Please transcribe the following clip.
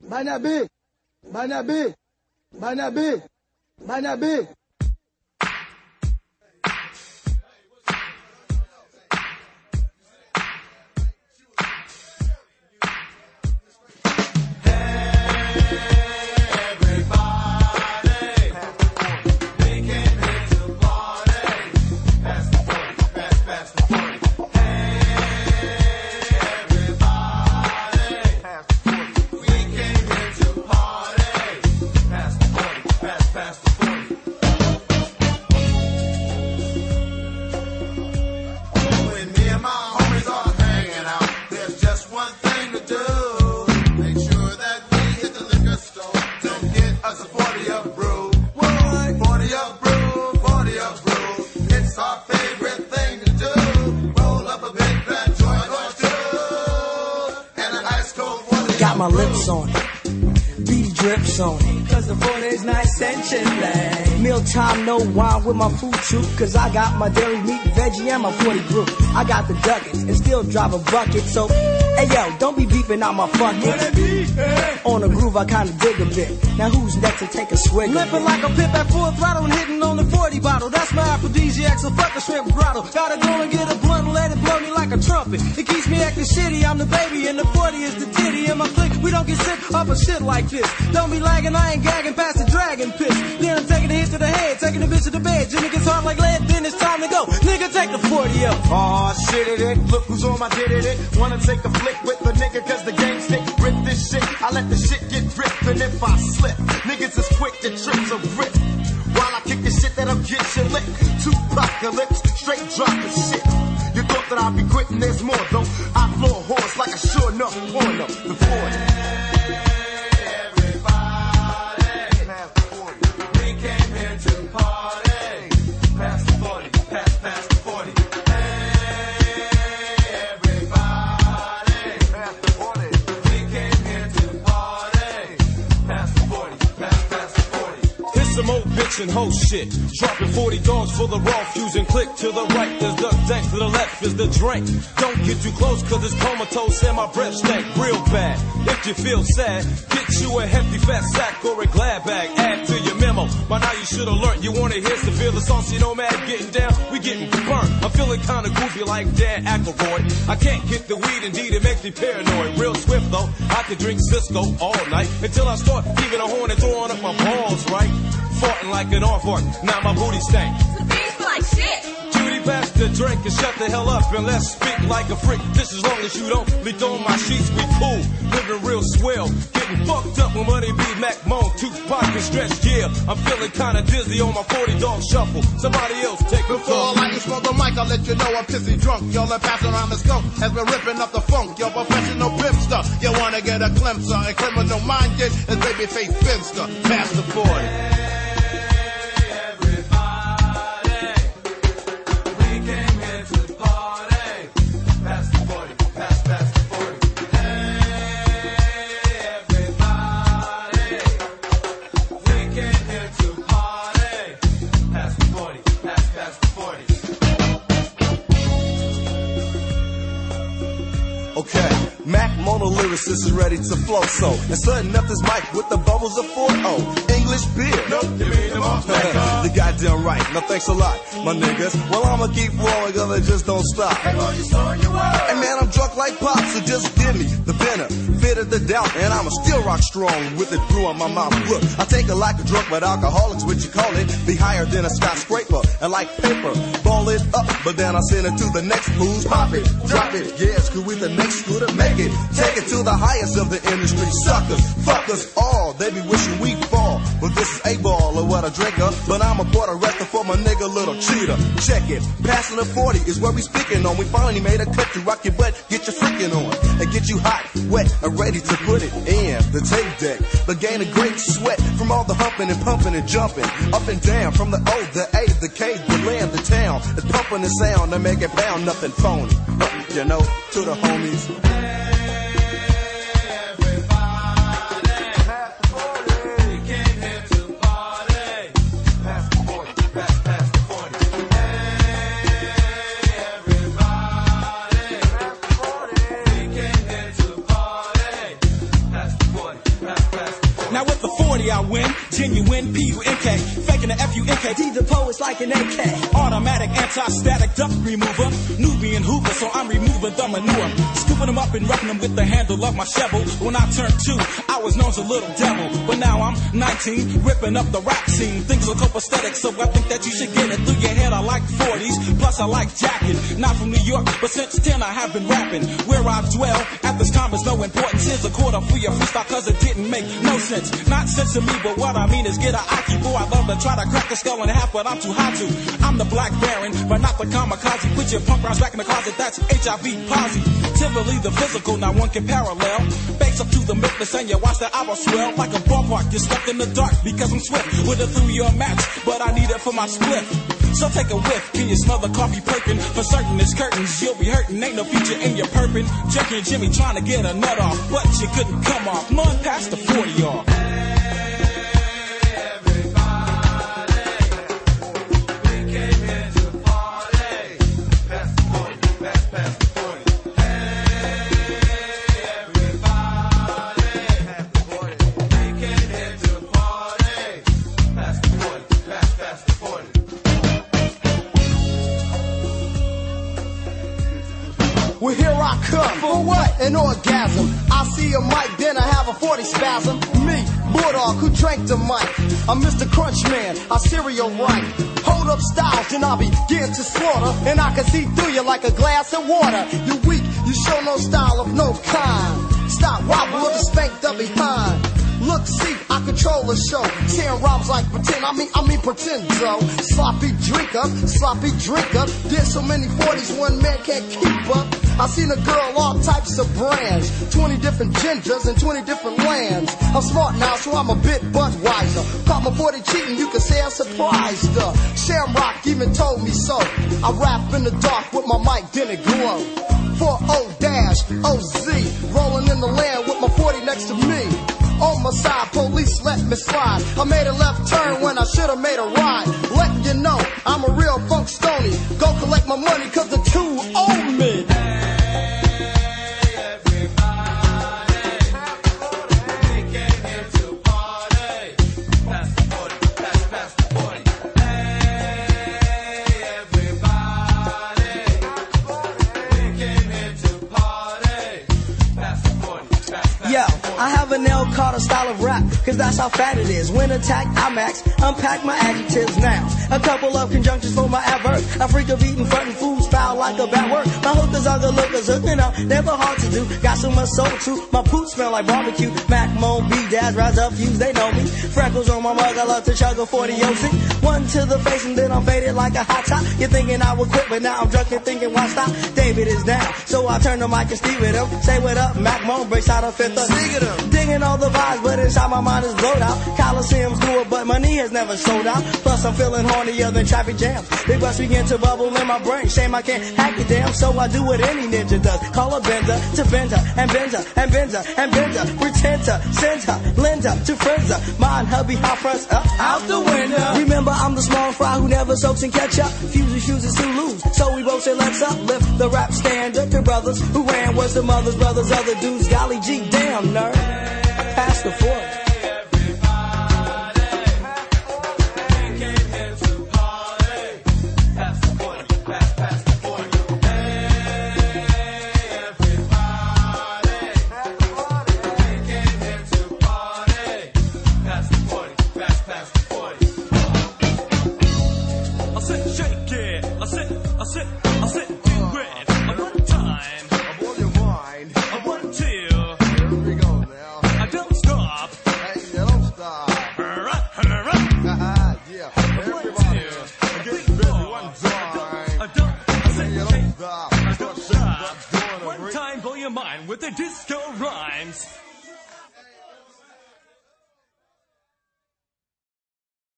Banabe, Banabe, Banabe, Banabe. Got my lips on it, beady drips on it, cause the 40's nice and chillin'. Mealtime, no wine with my food troop, cause I got my dairy meat, veggie, and my 40 group. I got the ducats and still drive a bucket, so hey yo, don't be beeping out my fucking. On the groove, I kinda dig a bit. Now who's next to take a swig? Lippin' like a pimp at full throttle and hitting on the 40 bottle. That's my aphrodisiac, so fuck a shrimp grotto. Gotta go and get a blunt and let it blow me like a trumpet. It keeps me acting shitty, I'm the baby and the 40 is the titty. In my clique, we don't get sick off of shit like this. Don't be lagging, I ain't gagging past the dragon piss. Then I'm taking a hit to the head, taking a bitch to the bed. Jimmy gets hard like lead, then it's time to go. Nigga, take the 40 up. Aw, shit it ain't. Look who's on my did it. Wanna take a flick with the nigga cause the game stick. Rip this shit, I let the shit get ripped. And if I slip, niggas is quick to trip a rip. While I kick the shit that'll get you lick. Two-apocalypse, straight dropping shit. You thought that I'd be quitting, there's more though. I floor horse like a sure enough porno. The 40. Some old bitch and hoe shit. Dropping 40 dogs for the raw fusion. Click to the right, there's duck dank. To the left is the drink. Don't get too close, cause it's comatose and my breath stank real bad. If you feel sad, get you a hefty fat sack or a glad bag. Add to your memo. By now you should have learned. You wanna hear some feel the saucy nomad getting down. We getting burnt. I'm feeling kinda goofy like Dan Aykroyd. I can't get the weed, indeed it makes me paranoid. Real swift though, I could drink Cisco all night until I start heaving a horn and throwing up my balls, right? Farting like an off fart, now my booty stank. The beats like shit. Judy, pass the drink and shut the hell up and let's speak like a freak. Just as long as you don't leak on my sheets, we cool. Living real swell, getting fucked up when Money B, Mac, Moan, Tupac and Stretch, yeah. I'm feeling kinda dizzy on my 40 dog shuffle. Somebody else take the Before I light smoke the mic, I'll let you know I'm pissy drunk. Y'all are passing around the scope as we're ripping up the funk. Yo, professional pimster, you wanna get a glimpse of a criminal minded as babyface Finster. Pass the 40. Okay, Mac Mono lyricist is ready to flow, so and setting up this mic with the bubbles of 4-0. English beer. Nope, you mean the most The goddamn right. Now thanks a lot, my niggas. Well, I'ma keep rolling, cause I just don't stop. Hey, boy, you storing your word. Hey man, I'm drunk like pop, so just give me the benefit of the doubt, and I'ma still rock strong with it blue on my mouth. Look, I take it like a drunk, but alcoholics, what you call it, be higher than a skyscraper, and like paper, ball it up, but then I send it to the next who's pop it, drop it, yeah, screw with the next screw to make it, take it to the highest of the industry, suckers, fuck us all, they be wishing we fall, but this is a ball or what a drinker, but I'm a quarter arrested for my nigga Little Cheater. Check it, passing the 40 is what we speaking on. We finally made a cut to rock your butt, get your freaking on, and get you hot, wet, and ready to put it in the tape deck. But gain a great sweat from all the humping and pumping and jumping, up and down from the O, the A, the K, the land, the town, the pumping the sound and make it pound, nothing phony. You know, to the homies. Now with the 40 I win, genuine P-U-N-K, faking the F-U-N-K. D the poet's like an AK. Automatic, anti-static, duck remover. Nubian Hoover, so I'm removing the manure. Scooping them up and roughing them with the handle of my shovel. When I turned 2, I was known as a little devil. But now I'm 19, ripping up the rap scene. Things look copacetic, so I think that you should get it through your head. I like 40s, plus I like jacking. Not from New York, but since 10 I have been rapping. Where I dwell, at this time is no importance. Here's a quarter for your freestyle, cause it didn't make no sense. Not sense to me, but what I mean is get a IQ. Boy, I love to try to crack the skull in half, but I'm too high to. I'm the Black Baron, but not the kamikaze. Put your punk rounds back in the closet, that's HIV positively the physical, now one can parallel. Face up to the Memphis and you watch the hour swell. Like a ballpark, you're stuck in the dark because I'm swift. With a 3-year match, but I need it for my spliff. So take a whiff, can you smell the coffee perking? For certain it's curtains, you'll be hurting. Ain't no future in your perping. Jackie and Jimmy trying to get a nut off, but you couldn't come off. None past the 40 off. Well, here I come. For what? An orgasm. I see a mic, then I have a 40 spasm. Me, Bulldog, who drank the mic. I'm Mr. Crunchman, I cereal right. Hold up styles, then I'll begin to slaughter. And I can see through you like a glass of water. You're weak, you show no style of no kind. Stop wobble or the spank the behind. Look, see, I control the show. Tearing rhymes like pretend, I mean pretend, bro. Sloppy drink up. Did so many 40s, one man can't keep up. I seen a girl, all types of brands. 20 different genders in 20 different lands. I'm smart now, so I'm a bit Budweiser. Caught my 40 cheating, you can say I'm surprised. Shamrock even told me so. I rap in the dark with my mic, then it glow. 40-OZ, rolling in the land with my 40 next to me. On my side, police let me slide. I made a left turn when I should've made a right. Letting you know, I'm a real funk stony. Go collect my money, cause the 2 owe me. I have an L Carter style of rap, cause that's how fat it is. When attacked, I max, unpack my adjectives now. A couple of conjunctions for my adverb. I freak of eating frontin' foods, foul like a bad word. My hookers are good lookers, hooking up, never hard to do. Got so much soul too, my poops smell like barbecue. Mac, Moan, B-Daz, Rise Up, Fuse, they know me. Freckles on my mug, I love to chug a 40 OC. One to the face and then I'm faded like a hot top. You're thinking I would quit, but now I'm drunk and thinking why stop? David is down, so I turn the mic and Steve with him. Say what up, Mac, Moan breaks out a fifth of digging all the vibes, but inside my mind is blowed out. Coliseums do it, but my knee has never sold out. Plus I'm feeling hornier than traffic jams. Big bucks begin to bubble in my brain. Shame I can't hack it damn, so I do what any ninja does. Call a bender to bender, and bender, and bender, and bender. Pretend to send her, lend her to friends her. Mine, hubby, hot fronts up, out the window. Remember I'm the small fry who never soaks in ketchup. Fuses chooses to lose, so we both say let's uplift the rap standard to brothers who ran was the mother's brothers, other dudes. Golly gee, damn nerd. Pass the fork. With the disco rhymes.